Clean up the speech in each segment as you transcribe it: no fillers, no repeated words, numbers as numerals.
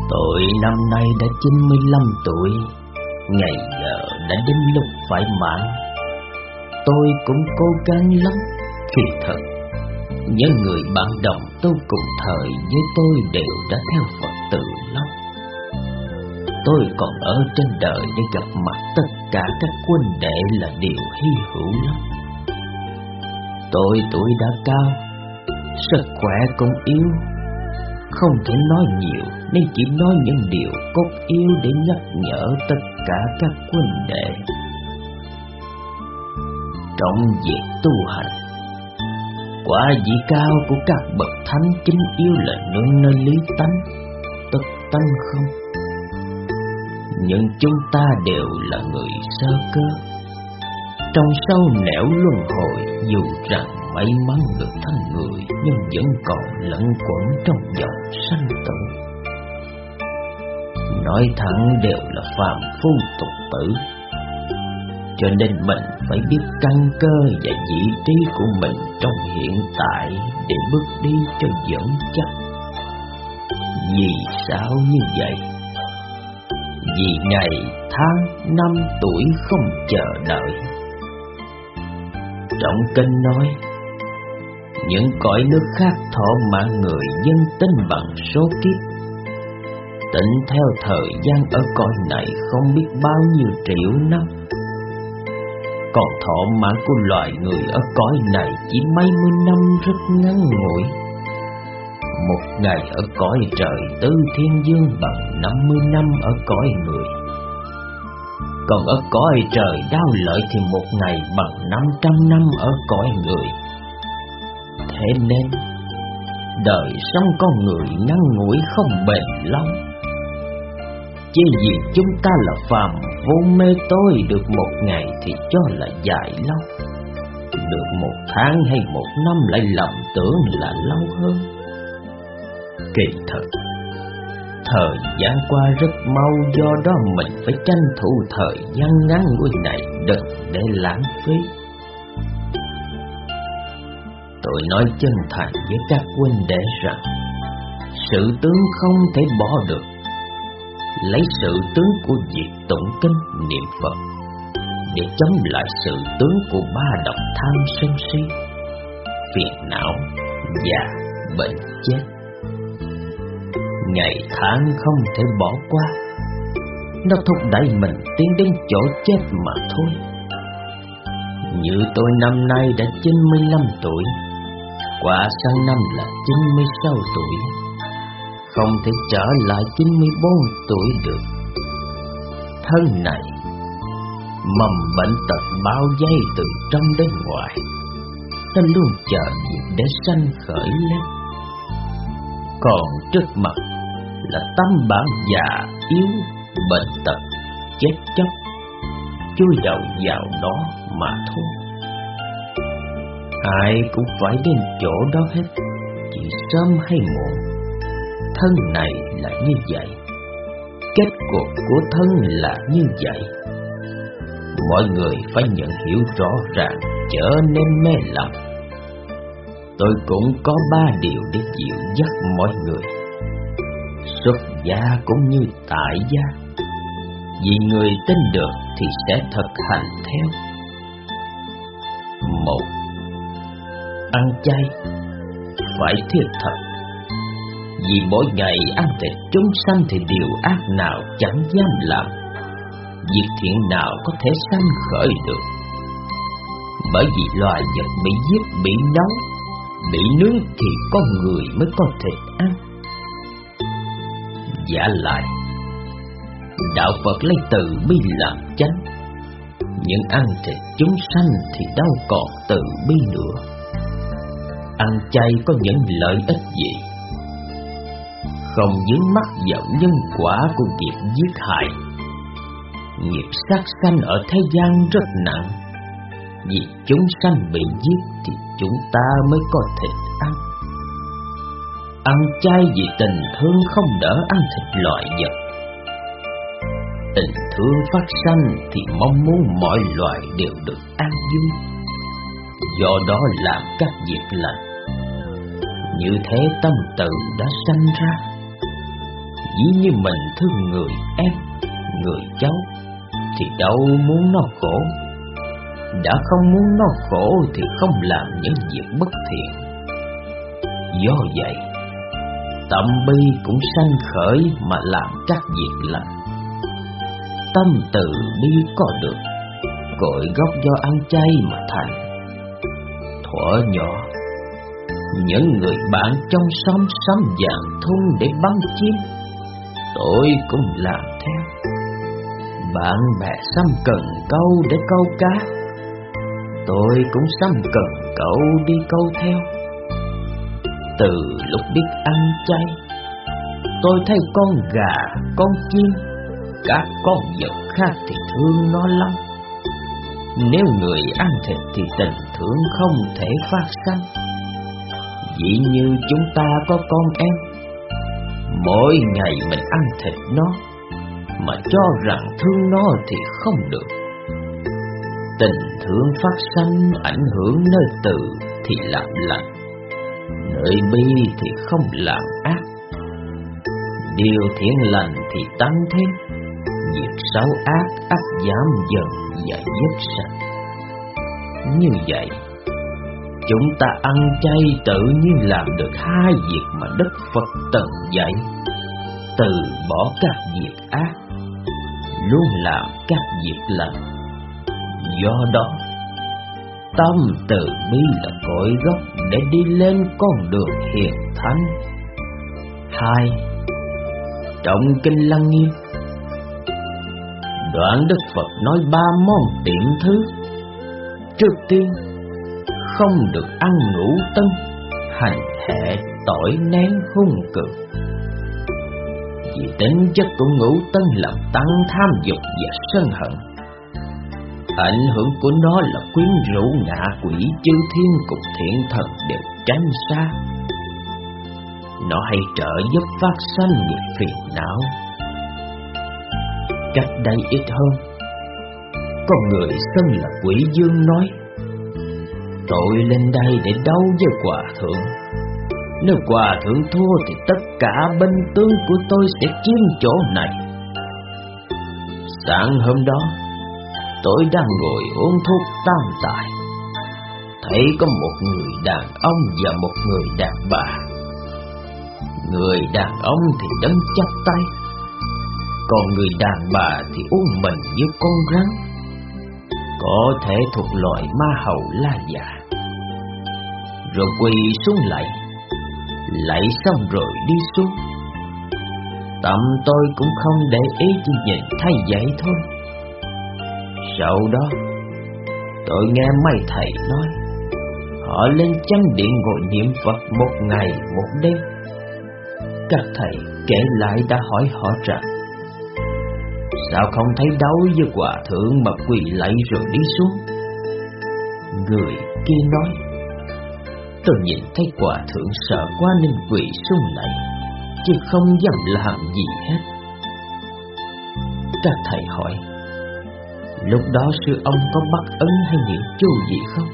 Tôi năm nay đã 95 tuổi, ngày giờ đã đến lúc phải mãn. Tôi cũng cố gắng lắm, thì thật, những người bạn đồng tôi cùng thời với tôi đều đã theo Phật từ lâu. Tôi còn ở trên đời để gặp mặt tất cả các huynh đệ là điều hy hữu lắm. Tôi tuổi đã cao, sức khỏe cũng yếu, không thể nói nhiều nên chỉ nói những điều cốt yếu để nhắc nhở tất cả các huynh đệ. Trong việc tu hành, quả vị cao của các bậc thánh chính yếu là nương nơi lý tánh, tất tánh không. Nhưng chúng ta đều là người sơ cơ, trong sâu nẻo luân hồi, dù rằng may mắn được thành người nhưng vẫn còn lẫn quẩn trong dòng sanh tử. Nói thẳng đều là phàm phu tục tử, cho nên mình phải biết căn cơ và vị trí của mình trong hiện tại để bước đi cho vững chắc. Vì sao như vậy? Vì ngày, tháng, năm, tuổi không chờ đợi. Trong kinh nói, những cõi nước khác thọ mạng người dân tính bằng số kiếp, tính theo thời gian ở cõi này không biết bao nhiêu triệu năm. Còn thọ mạng của loài người ở cõi này chỉ mấy mươi năm rất ngắn ngủi. Một ngày ở cõi trời tứ thiên dương bằng 50 năm ở cõi người. Còn ở cõi trời đau lợi thì một ngày bằng 500 năm ở cõi người. Thế nên, đời sống con người ngắn ngủi không bền lâu. Chỉ vì chúng ta là phàm vô mê tối, được một ngày thì cho là dài lâu, được một tháng hay một năm lại lầm tưởng là lâu hơn. Kỳ thật, thời gian qua rất mau, do đó mình phải tranh thủ thời gian ngắn ngủi này đừng để lãng phí. Tôi nói chân thành với các huynh đệ rằng, sự tướng không thể bỏ được. Lấy sự tướng của việc tụng kinh niệm Phật để chống lại sự tướng của ba độc tham sân si, phiền não, già, bệnh, chết. Ngày tháng không thể bỏ qua, nó thúc đẩy mình tiến đến chỗ chết mà thôi. Như tôi năm nay đã 95 tuổi, qua sang năm là 96 tuổi, không thể trở lại 94 tuổi được. Thân này mầm bệnh tật bao vây từ trong đến ngoài, nó luôn chờ dịp để sanh khởi lên. Còn trước mặt là tâm bản già yếu, bệnh tật, chết chóc, chui đầu vào đó mà thôi. Ai cũng phải đến chỗ đó hết, chỉ sớm hay muộn. Thân này là như vậy, kết cục của thân là như vậy. Mọi người phải nhận hiểu rõ ràng, trở nên mê lầm. Tôi cũng có 3 điều để dịu dắt mọi người. Xuất gia cũng như tại gia, vì người tin được thì sẽ thực hành theo. 1. Ăn chay phải thiết thật, vì mỗi ngày ăn thịt chúng sanh thì điều ác nào chẳng dám làm, việc thiện nào có thể sanh khởi được. Bởi vì loài vật bị giết, bị nấu, bị nướng thì con người mới có thịt ăn. Giả lại, đạo Phật lấy từ bi làm chánh, nhưng ăn thịt chúng sanh thì đâu còn từ bi nữa. Ăn chay có những lợi ích gì? Không vướng mắc vào nhân quả của nghiệp giết hại. Nghiệp sát sanh ở thế gian rất nặng, vì chúng sanh bị giết thì chúng ta mới có thịt ăn. Ăn chay vì tình thương không đỡ ăn thịt loài vật. Tình thương phát sanh thì mong muốn mọi loài đều được an vui, do đó làm các việc lành. Như thế tâm tự đã sanh ra. Dĩ như mình thương người em, người cháu, thì đâu muốn nó khổ. Đã không muốn nó khổ thì không làm những việc bất thiện. Do vậy, tâm bi cũng sanh khởi mà làm các việc lành. Tâm từ bi có được, cội gốc do ăn chay mà thành. Thuở nhỏ, những người bạn trong xóm sắm vàng thun để bắn chim, tôi cũng làm theo. Bạn bè xăm cần câu để câu cá, tôi cũng xăm cần cậu đi câu theo. Từ lúc biết ăn chay, tôi thấy con gà, con chim, các con vật khác thì thương nó lắm. Nếu người ăn thịt thì tình thương không thể phát sinh. Dĩ như chúng ta có con em, mỗi ngày mình ăn thịt nó, mà cho rằng thương nó thì không được. Tình thương phát sanh ảnh hưởng nơi từ thì làm lành, nơi bi thì không làm ác. Điều thiện lành thì tăng thêm, việc xấu ác ắt giảm dần và dứt sạch. Như vậy, chúng ta ăn chay tự nhiên làm được hai việc mà Đức Phật từng dạy: từ bỏ các việc ác, luôn làm các việc lành. Do đó, tâm từ bi là cội gốc để đi lên con đường hiền thánh. 2. Trong Kinh Lăng Nghiêm, đoạn Đức Phật nói 3 món tiện thứ. Trước tiên, không được ăn ngũ tân, hành hệ, tỏi nén, hung cường. Vì tính chất của ngũ tân làm tăng tham dục và sân hận. Ảnh hưởng của nó là quyến rũ ngạ quỷ, chư thiên cùng thiện thần đều tránh xa. Nó hay trợ giúp phát sanh nghiệp phiền não. Cách đây ít hơn, có người xưng là Quỷ Dương nói: tôi lên đây để đấu với hòa thượng. Nếu hòa thượng thua thì tất cả binh tướng của tôi sẽ chiếm chỗ này. Sáng hôm đó, tôi đang ngồi uống thuốc tam tài, thấy có một người đàn ông và một người đàn bà. Người đàn ông thì đứng chắp tay, còn người đàn bà thì uống mình như con rắn, có thể thuộc loại ma hầu la già. Rồi quỳ xuống lạy xong rồi đi xuống. Tâm tôi cũng không để ý, chỉ nhìn thấy vậy thôi. Sau đó, tôi nghe mấy thầy nói họ lên chánh điện ngồi niệm Phật một ngày một đêm. Các thầy kể lại đã hỏi họ rằng: sao không thấy đấu với hòa thượng mà quỳ lạy rồi đi xuống? Người kia nói: tôi nhìn thấy hòa thượng sợ quá nên quỳ xuống lạy, chứ không dám làm gì hết. Các thầy hỏi: lúc đó sư ông có bắt ấn hay niệm chú gì không?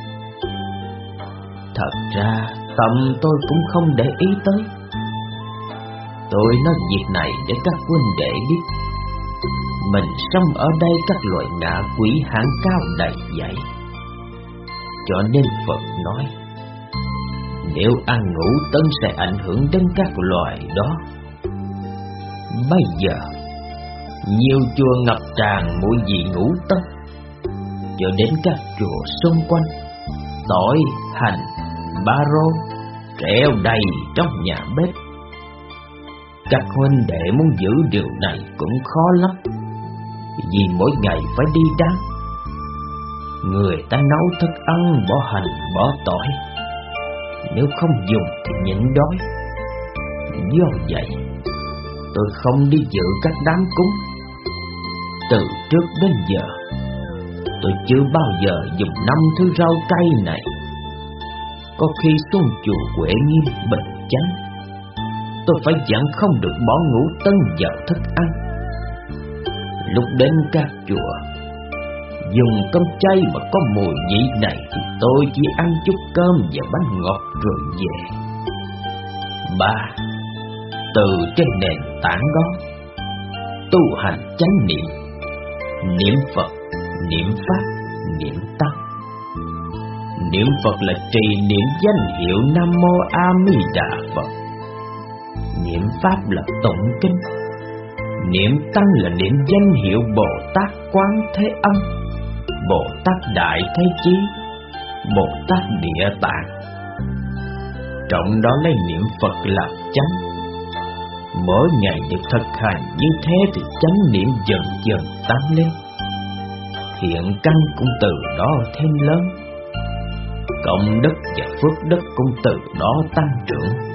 Thật ra tâm tôi cũng không để ý tới. Tôi nói việc này để các huynh đệ biết, mình sống ở đây các loại ngạ quỷ hạng cao đầy dẫy. Cho nên Phật nói, nếu ăn ngũ tân sẽ ảnh hưởng đến các loài đó. Bây giờ nhiều chùa ngập tràn mùi vị ngũ tân, cho đến các chùa xung quanh tỏi, hành, ba rô treo đầy trong nhà bếp. Các huynh đệ muốn giữ điều này cũng khó lắm, vì mỗi ngày phải đi đám. Người ta nấu thức ăn bỏ hành bỏ tỏi, nếu không dùng thì nhịn đói. Do vậy tôi không đi dự các đám cúng. Từ trước đến giờ tôi chưa bao giờ dùng 5 thứ rau cây này. Có khi xuống chùa Huệ Nghiêm Bình Chánh, tôi phải dặn không được bỏ ngũ tân vào thức ăn. Lúc đến các chùa dùng cơm chay mà có mùi vị này thì tôi chỉ ăn chút cơm và bánh ngọt rồi về. 3. từ trên nền tảng đó, tu hành chánh niệm, niệm Phật, niệm Pháp, niệm Tăng. Niệm Phật là trì niệm danh hiệu Nam Mô A Di Đà Phật. Niệm Pháp là tụng kinh. Niệm Tăng là niệm danh hiệu Bồ Tát Quán Thế Âm, Bồ Tát Đại Thế Chí, Bồ Tát Địa Tạng. Trọng đó lấy niệm Phật làm chánh. Mỗi ngày được thực hành như thế thì chánh niệm dần dần tăng lên, thiện căn cũng từ đó thêm lớn, công đức và phước đức cũng từ đó tăng trưởng.